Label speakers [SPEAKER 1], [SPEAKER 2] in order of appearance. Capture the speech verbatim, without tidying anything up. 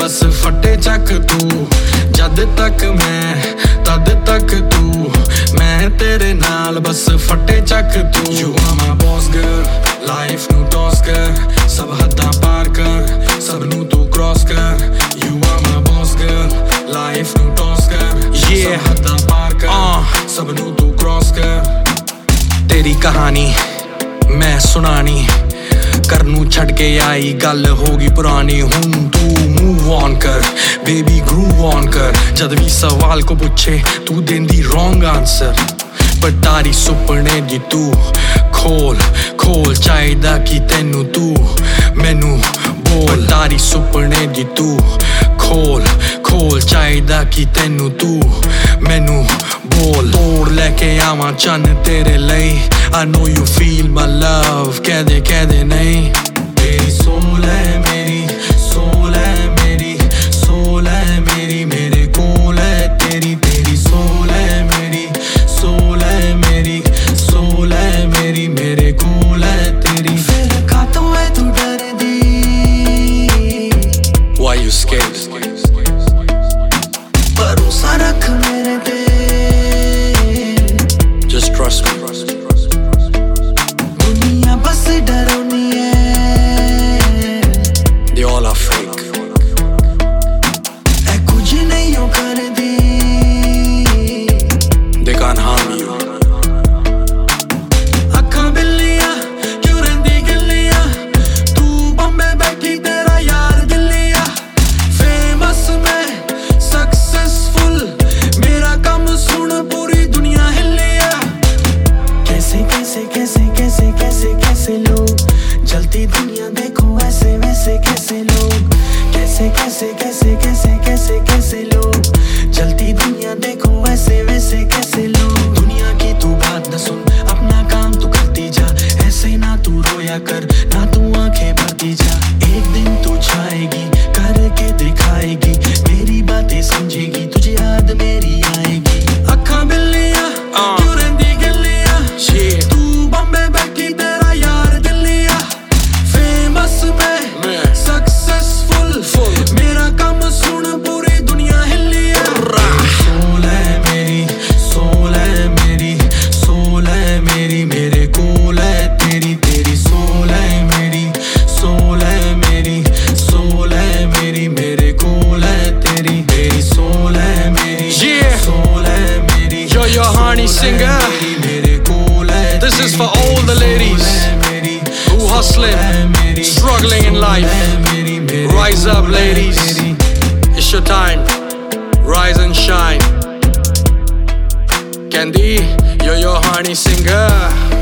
[SPEAKER 1] बस फटे चक तू, जद तक मैं तद तक तू, मैं तेरे नाल बस फटे चक तू। You are my boss girl, life ਨੂੰ toss कर, सब हद्दां पार कर, सब ਨੂੰ तू cross कर। You are my boss girl, life ਨੂੰ toss कर, सब हद्दां पार कर, सब ਨੂੰ तू cross कर। तेरी कहानी मैं सुनानी, करनू छड़ के आई गल होगी पुरानी। हुण तू मूव ऑन कर बेबी, ग्रूव ऑन कर, जद भी सवाल को पूछे तू देंदी रॉन्ग आंसर। पटारी सुपने दी तू खोल खोल, चाहिदा कि तेनू तू मैनू बोल। पटारी सुपने दी तू खोल खोल, चाहिदा कि तेनू तू मैनू बोल। तोड़ लेके आवां चन्न तेरे लई, I know you feel my love, कह दे कह दे नहीं। तेरी सोल है मेरी, सोल है मेरी, सोल है मेरी, मेरे कोल है तेरी। तेरी सोल है मेरी, सोल है मेरी, सोल है मेरी, मेरे कोल है तेरी। फिर खातों है तू डर दी, Why you scared? भरोसा रख मेरे पे, Just trust me. दुनिया बस डरोनी है, They all are fake. ऐ कुछ नहीं हो कर दी, They can't harm you. अखां बिल्लियां क्यों रंदी गिल्लियां, तू बम्बे बैठी तेरा यार दिल्लिया। फेमस मैं सक्सेसफुल, मेरा काम सुन पूरी दुनिया हिलिया। कैसे कैसे कैसे कैसे कैसे कैसे लोग जलती दुनिया देखो ऐसे वैसे, कैसे लोग कैसे कैसे कैसे कैसे कैसे कैसे लोग जलती दुनिया देखो ऐसे वैसे, कैसे लोग। दुनिया की तू बात न सुन, अपना काम तू करती जा, ऐसे ना तू रोया कर, ना तू आंखें भरती जा। एक दिन तू छाएगी करके दिखाएगी, मेरी बातें समझेगी, तुझे याद मेरी आएगी। अखां बिल्लियां क्यों रंदी गिल्लियां, तू बम्बे बैठी तेरा यार दिल्लिया। फेमस मैं सक्सेसफुल, मेरा काम सुन पूरी दुनिया हिलिया। सोल है मेरी, सोल है मेरी, सोल है मेरी, मेरे कोल है तेरी। तेरी सोल है मेरी, सोल है मेरी, सोल है मेरी, मेरे कोल है तेरी। तेरी सोल है मेरी, सोल है मेरी, Yo, your honey singer. This is for all the ladies who hustling, struggling in life. Rise up, ladies. It's your time. Rise and shine. Candy, you're your honey singer.